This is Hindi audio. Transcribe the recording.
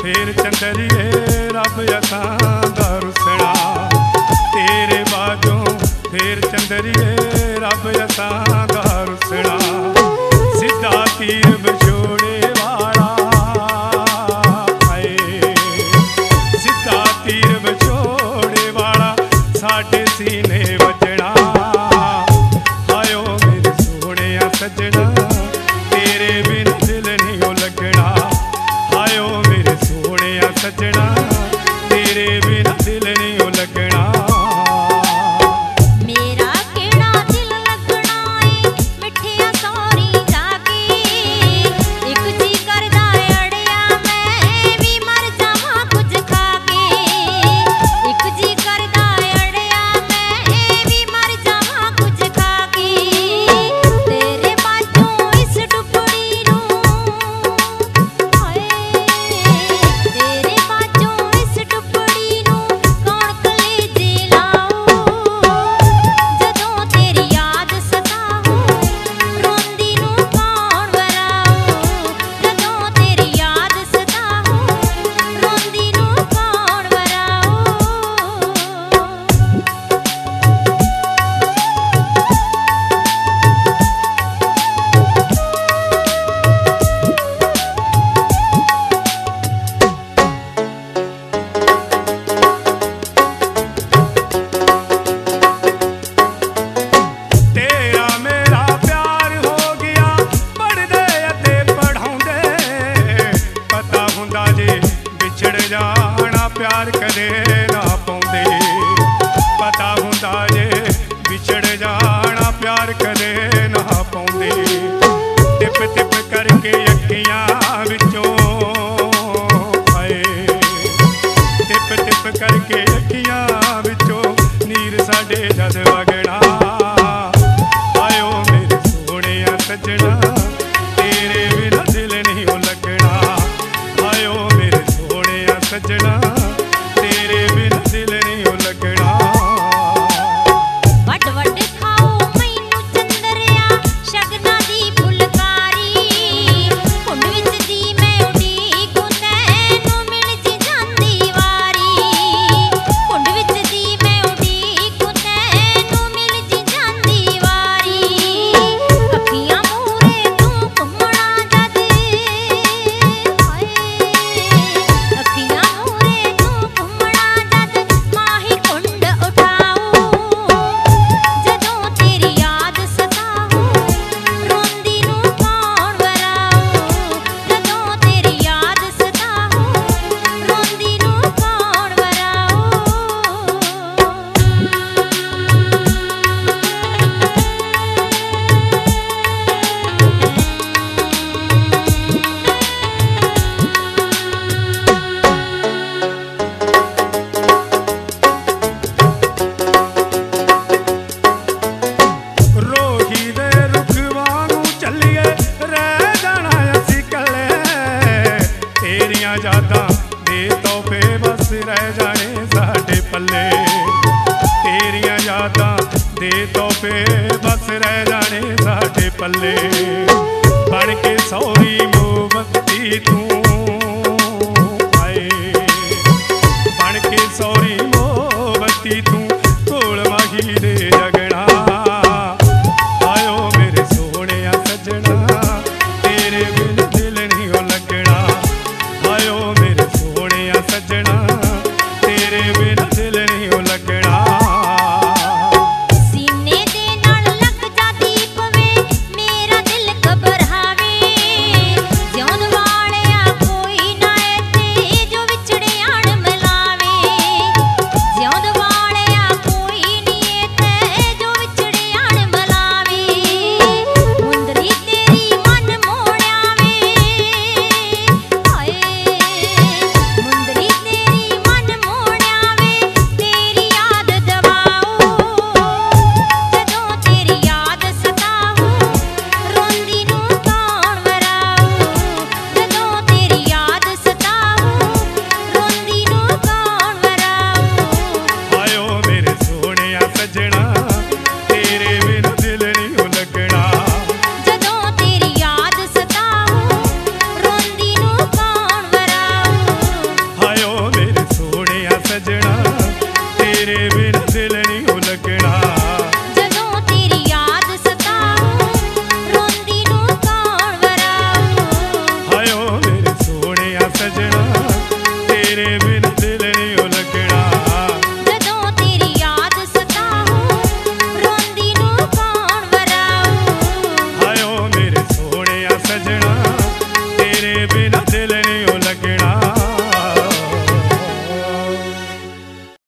फिर चंदरिए रब असां दा रुसना। तेरे बाजों फिर चंदरिए रब असां दा रुसना। सीधा तीर बछोड़े वाला आए, सीधा तीर बछोड़े वाला साडे सीने वजना। आयो मेरे सोहणे सजना तेरे बिन दिल नहीं ओ लगना। आयो मेरे सोहणे सजना तेरे बिन दिल नहीं ओ लगना। प्यार कदे ना पाउंदे पता हुंदा जे बिछड़ जाना प्यार कदे ना पाउंदे। टिप टिप करके अखियां विचों आए, टिप टिप करके अखियां विचों नीर साडे जद वगना। आयो मेरे सोहणे सजना तेरे बिना दिल नहीं ओ लगना। आयो मेरे सोहणे सजना तेरे बिना दिल नहीं ओ लगना। वड वड खाओ मैनू चंदरिया शगना दी फुलकारी। कुंड विच दी मैं उडीक तैनू मिल जी जांदी वारी। कुंड विच दी मैं उडीक तैनू मिल जी जांदी वारी। अखियां मूरे तू घुमना जद हाय, अखियां मूरे तू घुमना जद माही कुंड उठाऊं। जदों तेरी याद सताऊं रोंदी नू कौन वराऊं। जदों तेरी याद सताऊं रोंदी नू कौन वराऊं। रोही दे रुख वांगू चलिए रह जाना असी कले। तेरियां यादां दे तोहफे बस रह जाने साडे पल्ले। तेरियां यादां दे तोहफे बस रह जाने साडे पल्ले।